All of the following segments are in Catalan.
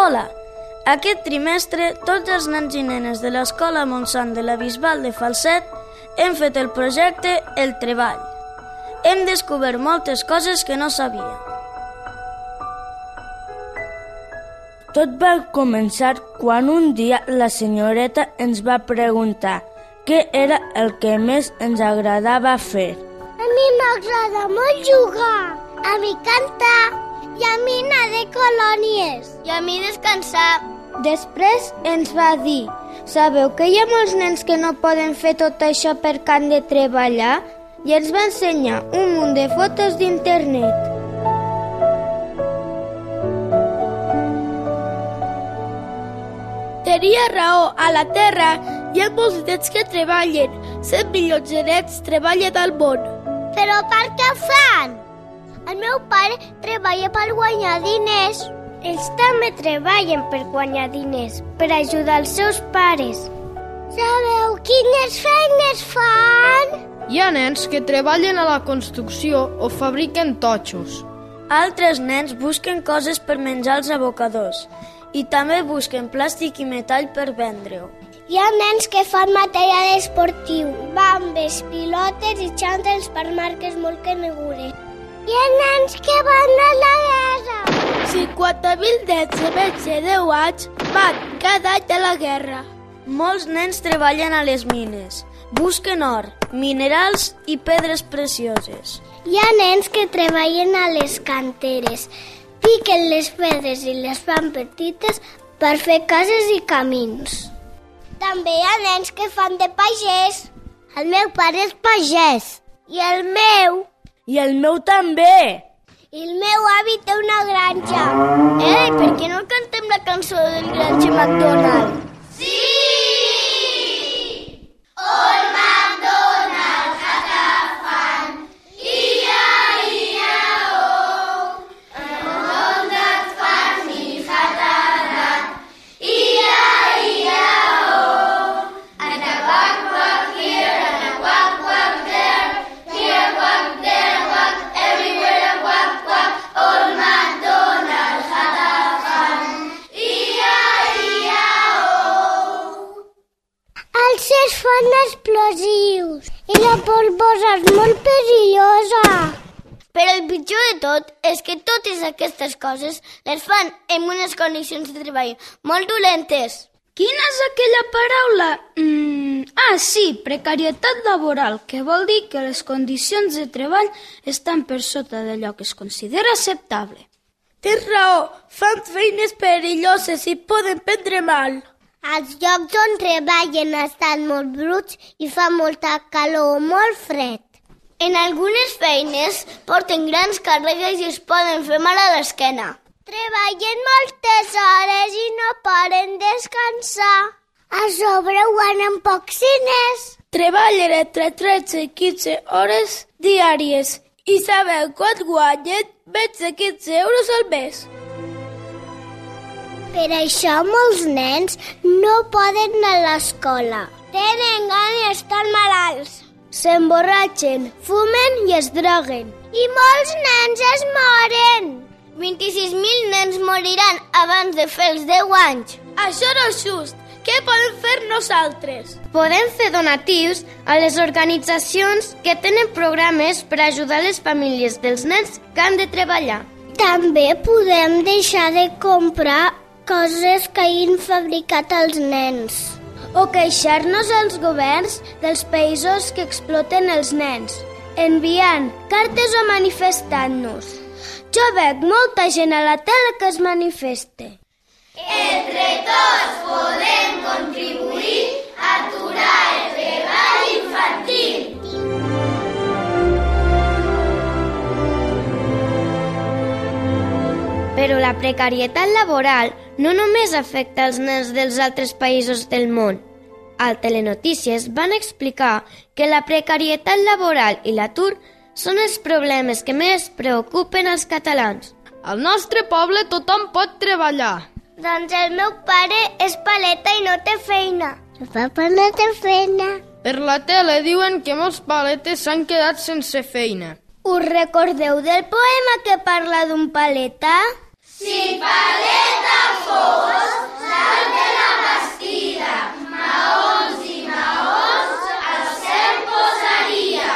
Hola! Aquest trimestre, tots els nens i nenes de l'Escola Montsant de la Bisbal de Falset hem fet el projecte El Treball. Hem descobert moltes coses que no sabíem. Tot va començar quan un dia la senyoreta ens va preguntar què era el que més ens agradava fer. A mi m'agrada molt jugar, a mi cantar i a mi anar de colònies i a mi descansar. Després ens va dir: sabeu que hi ha molts nens que no poden fer tot això perquè han de treballar? I ens va ensenyar un munt de fotos d'internet. Tenia raó, a la Terra hi ha molts nens que treballen. 100 milions de nens treballen al món. Però per què ho fan? El meu pare treballa per guanyar diners. Ells també treballen per guanyar diners, per ajudar els seus pares. Sabeu quines feines fan? Hi ha nens que treballen a la construcció o fabriquen totxos. Altres nens busquen coses per menjar als abocadors i també busquen plàstic i metall per vendre-ho. Hi ha nens que fan material esportiu, bambes, pilotes i xantres per marques molt conegudes. Hi ha nens que van a la guerra. 50.000 nens de menys de 10 anys van cada any a la guerra. Molts nens treballen a les mines, busquen or, minerals i pedres precioses. Hi ha nens que treballen a les canteres, piquen les pedres i les fan petites per fer cases i camins. També hi ha nens que fan de pagès. El meu pare és pagès. I el meu... I el meu també. I el meu avi té una granja. Ei, per què no cantem la cançó del Grange McDonald? Sí! Old MacDonald had a farm, E-I-E-I-O. And on that farm he had a rat, E-I-E-I-O. And a quack here and a quack there, here a quack, there a quack, everywhere a quack. Old MacDonald had a farm, E-I-E-I-O. Els es fan explosius i la polvosa és molt perillosa. Però el pitjor de tot és que totes aquestes coses les fan en unes condicions de treball molt dolentes. Quina és aquella paraula? Sí, precarietat laboral, que vol dir que les condicions de treball estan per sota d'allò que es considera acceptable. Tens raó, fan feines perilloses i poden prendre mal. Els llocs on treballen estan molt bruts i fa molta calor o molt fred. En algunes feines porten grans càrregues i es poden fer mal a l'esquena. Treballen moltes hores i no poden descansar. A sobre guanyen pocs diners. Treballen entre 13 i 15 hores diàries i sabeu quan guanyen menys de 15 euros al mes. Per això molts nens no poden anar a l'escola. Tenen gana i estan malalts. S'emborratxen, fumen i es droguen. I molts nens es moren. 26.000 nens moriran abans de fer els 10 anys. Això no és just. Què podem fer nosaltres? Podem fer donatius a les organitzacions que tenen programes per ajudar les famílies dels nens que han de treballar. També podem deixar de comprar coses que hagin fabricat els nens. O queixar-nos als governs dels països que exploten els nens, enviant cartes o manifestant-nos. Jo veig molta gent a la tele que es manifesta. Entre tots podem contribuir a aturar el treball infantil. Però la precarietat laboral no només afecta els nens dels altres països del món. Al Telenotícies van explicar que la precarietat laboral i l'atur són els problemes que més preocupen als catalans. Al nostre poble tothom pot treballar. Doncs el meu pare és paleta i no té feina. El papa no té feina. Per la tele diuen que molts paletes s'han quedat sense feina. Us recordeu del poema que parla d'un paleta? Si paleta fos, dalt de la bastida, maons i maons, al cel posaria.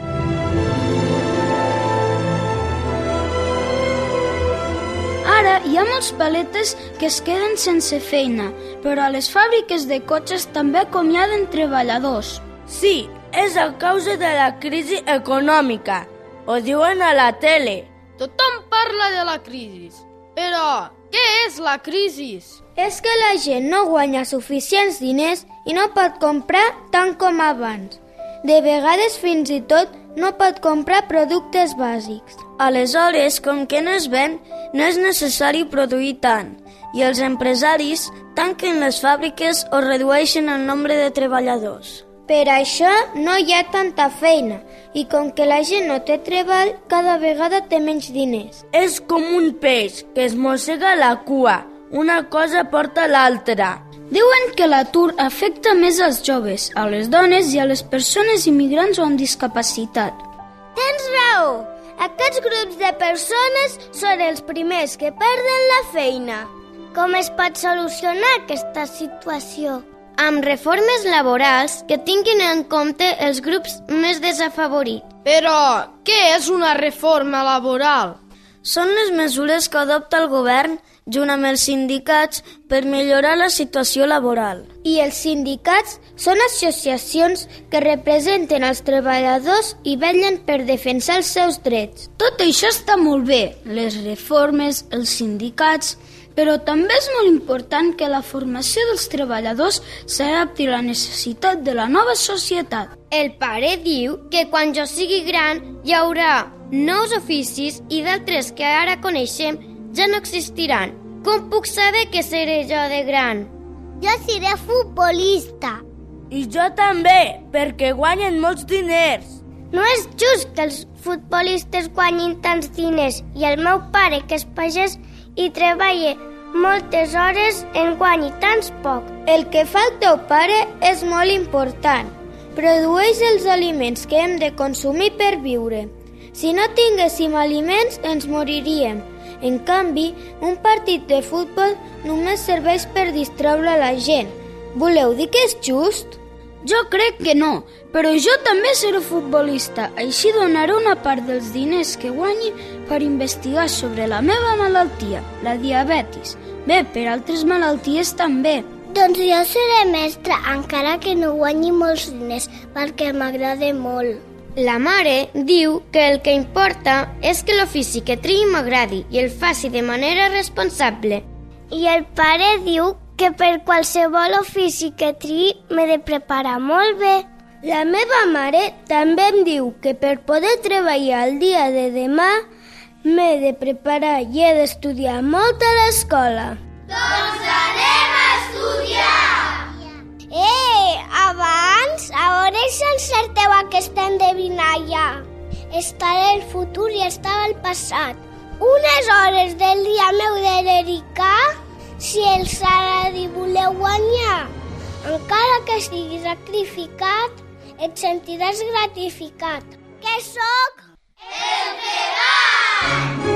Ara hi ha molts paletes que es queden sense feina, però a les fàbriques de cotxes també acomiaden treballadors. Sí, és a causa de la crisi econòmica. Ho diuen a la tele. Tothom parla de la crisi. Però, què és la crisi? És que la gent no guanya suficients diners i no pot comprar tant com abans. De vegades fins i tot no pot comprar productes bàsics. Aleshores, com que no es ven, no és necessari produir tant, i els empresaris tanquen les fàbriques o redueixen el nombre de treballadors. Per això no hi ha tanta feina, i com que la gent no té treball, cada vegada té menys diners. És com un peix que es mossega la cua. Una cosa porta l'altra. Diuen que l'atur afecta més als joves, a les dones i a les persones immigrants o amb discapacitat. Tens raó! Aquests grups de persones són els primers que perden la feina. Com es pot solucionar aquesta situació? Amb reformes laborals que tinguin en compte els grups més desafavorits. Però, què és una reforma laboral? Són les mesures que adopta el govern junt amb els sindicats per millorar la situació laboral. I els sindicats són associacions que representen els treballadors i vetllen per defensar els seus drets. Tot això està molt bé, les reformes, els sindicats, però també és molt important que la formació dels treballadors s'adapti a la necessitat de la nova societat. El pare diu que quan jo sigui gran hi haurà nous oficis i d'altres que ara coneixem ja no existiran. Com puc saber què seré jo de gran? Jo seré futbolista. I jo també, perquè guanyen molts diners. No és just que els futbolistes guanyin tants diners i el meu pare, que és pagès i treballa moltes hores, en guanyi tants poc. El que fa el teu pare és molt important. Produeix els aliments que hem de consumir per viure. Si no tinguéssim aliments, ens moriríem. En canvi, un partit de futbol només serveix per distreure la gent. Voleu dir que és just? Jo crec que no, però jo també seré futbolista. Així donaré una part dels diners que guanyi per investigar sobre la meva malaltia, la diabetis. Bé, per altres malalties també. Doncs jo seré mestra, encara que no guanyi molts diners, perquè m'agrada molt. La mare diu que el que importa és que l'ofici que triï m'agradi i el faci de manera responsable. I el pare diu que per qualsevol ofici que triï m'he de preparar molt bé. La meva mare també em diu que per poder treballar el dia de demà m'he de preparar i he d'estudiar molt a l'escola. Doncs anem a estudiar! Abans, a veure si encerteu aquesta endevinalla. Estava el futur i estava el passat. Unes hores del dia m'heu de dedicar si el salari voleu guanyar. Encara que estiguis sacrificat, et sentiràs gratificat. Què sóc? El treball!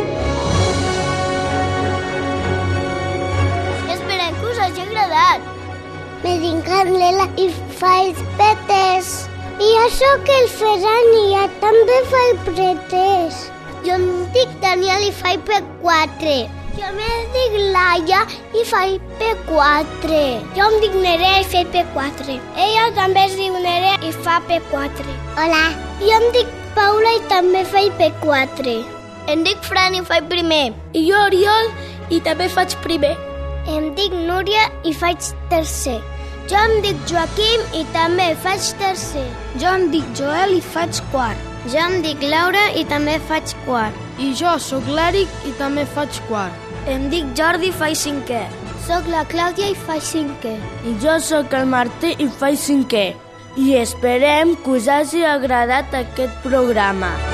Esperem que us hagi agradat. Me dic Candela i faig pretès. I jo sóc el Ferran i jo també faig pretès. Jo em dic Daniel i faig P4. Jo me dic Laia i faig P4. Jo em dic Nerea i faig P4. Ella també es diu Nerea i fa P4. Hola. Jo em dic Paula i també faig P4. Em dic Fran i faig primer. I jo Oriol i també faig primer. Em dic Núria i faig tercer. Jo em dic Joaquim i també faig tercer. Jo em dic Joel i faig quart. Jo em dic Laura i també faig quart. I jo sóc l'Eric i també faig quart. Em dic Jordi i faig cinquè. Soc la Clàudia i faig cinquè. I jo sóc el Martí i faig cinquè. I esperem que us hagi agradat aquest programa.